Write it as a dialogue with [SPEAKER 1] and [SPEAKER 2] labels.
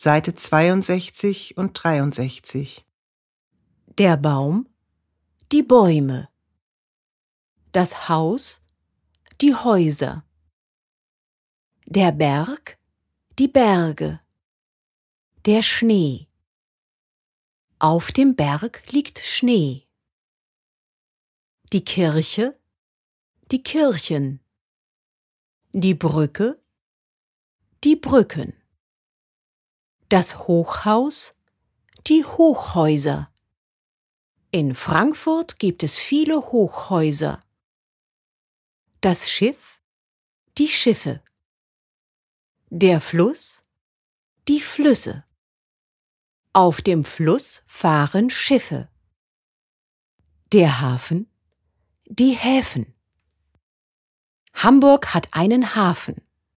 [SPEAKER 1] Seite 62 und 63.
[SPEAKER 2] Der Baum, die Bäume. Das Haus, die Häuser. Der Berg, die Berge. Der Schnee. Auf dem Berg liegt Schnee. Die Kirche, die Kirchen. Die Brücke, die Brücken. Das Hochhaus, die Hochhäuser. In Frankfurt gibt es viele Hochhäuser. Das Schiff, die Schiffe. Der Fluss, die Flüsse. Auf dem Fluss fahren Schiffe. Der Hafen, die Häfen. Hamburg hat einen Hafen.